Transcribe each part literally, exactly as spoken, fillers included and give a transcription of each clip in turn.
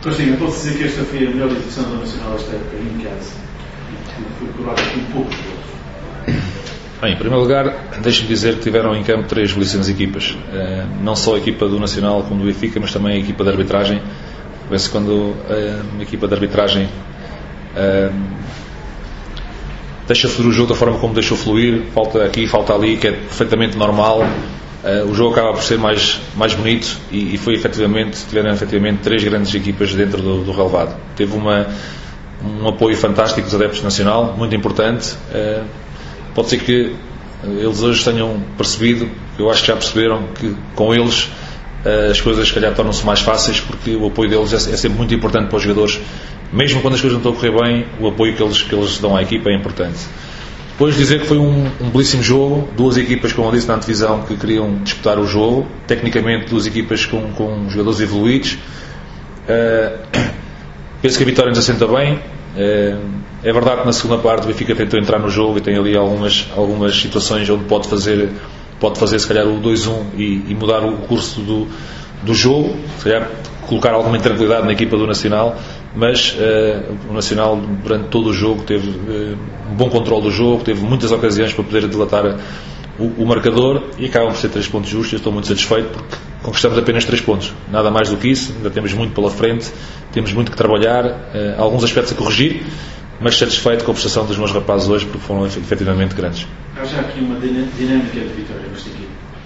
Costinha, posso dizer que esta foi a melhor edição do Nacional esta época em casa, e foi curada com poucos gols. Bem, em primeiro lugar, deixe-me dizer que tiveram em campo três belíssimas equipas, não só a equipa do Nacional como do Benfica, mas também a equipa de arbitragem. Penso que quando a equipa de arbitragem deixa fluir o jogo da forma como deixou fluir, falta aqui, falta ali, que é perfeitamente normal. Uh, o jogo acaba por ser mais, mais bonito e, e foi efetivamente, tiveram efetivamente três grandes equipas dentro do, do relevado. Teve uma, um apoio fantástico dos adeptos do Nacional, muito importante. Uh, pode ser que eles hoje tenham percebido, eu acho que já perceberam, que com eles uh, as coisas se calhar tornam-se mais fáceis, porque o apoio deles é, é sempre muito importante para os jogadores. Mesmo quando as coisas não estão a correr bem, o apoio que eles, que eles dão à equipa é importante. Depois dizer que foi um, um belíssimo jogo, duas equipas, como eu disse na antevisão, que queriam disputar o jogo, tecnicamente duas equipas com, com jogadores evoluídos. Uh, penso que a vitória nos assenta bem. Uh, é verdade que na segunda parte o Benfica tentou entrar no jogo e tem ali algumas, algumas situações onde pode fazer, pode fazer se calhar o dois a um e, e mudar o curso do, do jogo, se calhar colocar alguma intranquilidade na equipa do Nacional, mas uh, o Nacional durante todo o jogo teve uh, um bom controle do jogo, teve muitas ocasiões para poder dilatar o, o marcador e acabam por ser três pontos justos. Eu estou muito satisfeito porque conquistamos apenas três pontos, nada mais do que isso. Ainda temos muito pela frente, temos muito que trabalhar, uh, alguns aspectos a corrigir, mas satisfeito com a prestação dos meus rapazes hoje, porque foram efetivamente grandes. Há já aqui uma dinâmica de vitória nesta equipe?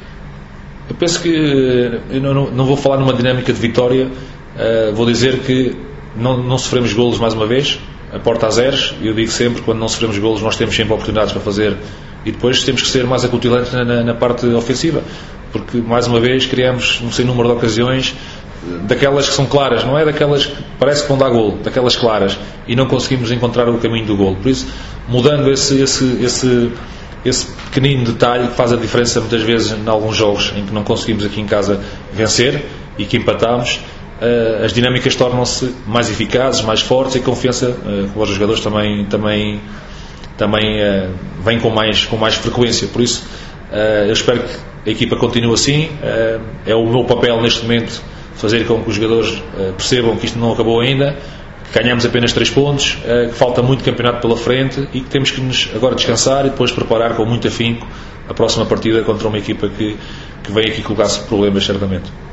Eu penso que eu não, não vou falar numa dinâmica de vitória, uh, vou dizer que não, não sofremos golos mais uma vez, a porta a zeros. Eu digo sempre, quando não sofremos golos nós temos sempre oportunidades para fazer e depois temos que ser mais acutilantes na, na, na parte ofensiva, porque mais uma vez criamos um sem número de ocasiões, daquelas que são claras, não é daquelas que parece que vão dar golo, daquelas claras, e não conseguimos encontrar o caminho do golo. Por isso, mudando esse, esse, esse, esse pequenino detalhe que faz a diferença muitas vezes em alguns jogos em que não conseguimos aqui em casa vencer e que empatamos, as dinâmicas tornam-se mais eficazes, mais fortes, e a confiança com os jogadores também, também, também vem com mais, com mais frequência. Por isso, eu espero que a equipa continue assim. É o meu papel neste momento fazer com que os jogadores percebam que isto não acabou ainda, que ganhamos apenas três pontos, que falta muito campeonato pela frente e que temos que nos agora descansar e depois preparar com muito afinco a próxima partida contra uma equipa que, que vem aqui colocar-se problemas certamente.